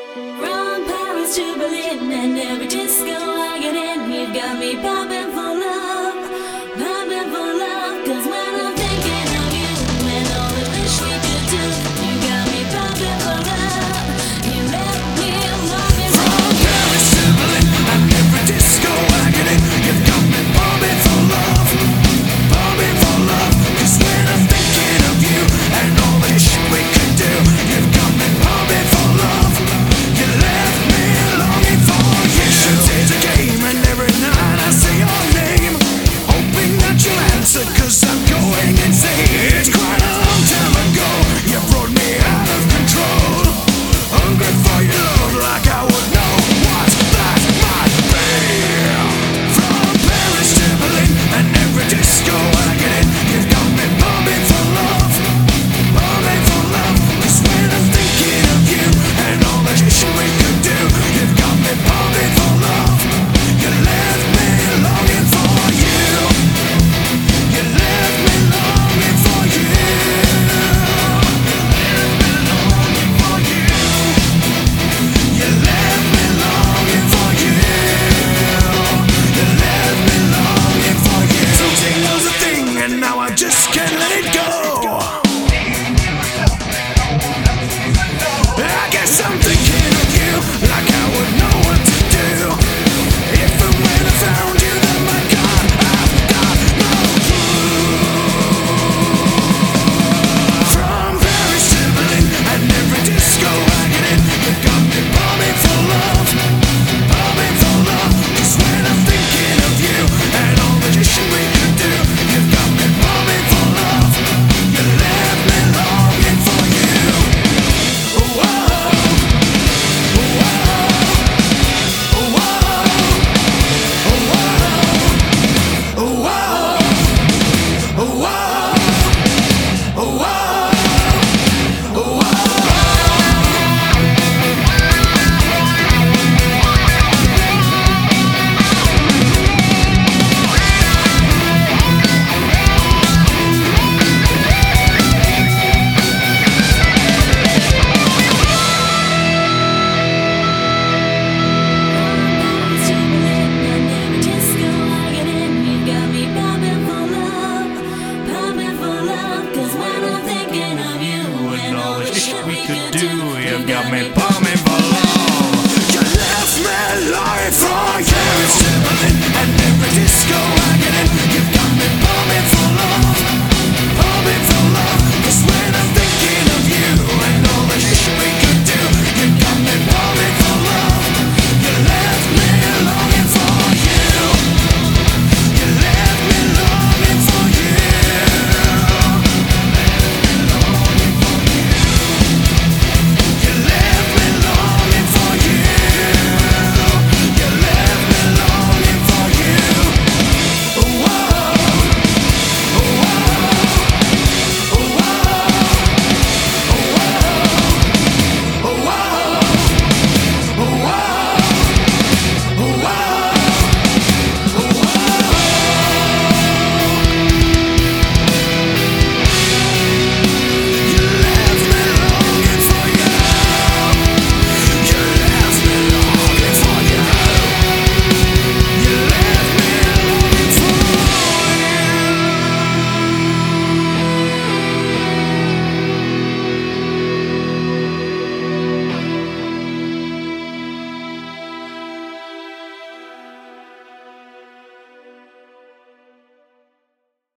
From Paris to Berlin and every disco I get in, you got me popping for love, popping for love. 'Cause when I'm thinking of you and all the wish we could do, you got me popping for love. You left me longing for From Paris to Berlin and every disco I get in, you've got me bombing for love, bombing for love. 'Cause when I'm thinking of you and all the shit we could do, you've got me bombing for love. You left me longing for you. It's a game and every night I say your name, hoping that you'll answer 'cause I'm going insane. It's quite a long time ago, you brought me out of control, hungry for your love like I would know what that might be. From Paris to Berlin and every disco I get in, you've got me bombing for love, bombing for love. 'Cause when I'm thinking of you and all the shit we could do, you've got me bombing for love. You left me longing for you. You left me longing for you. You left me longing for you. You left me longing for you. Something was a thing and now I just can't let it go. I guess I'm thinking of you like I would know what to do. If and when I found you, then my God, I've got no clue. From Paris to Berlin and every disco I get in, you've got me bombing for love, bombing for love. 'Cause when I'm thinking of you and all the shit we could do, you've got me bombing for love. You left me longing for you. Whoa, whoa, whoa, whoa, whoa, whoa. Paris to Berlin and every disco I get in, you got me popping for love, popping for love. 'Cause when I'm thinking of you and all the shit we could do, You've got me bombing for love. You left me longing for you. Paris to Berlin and every disco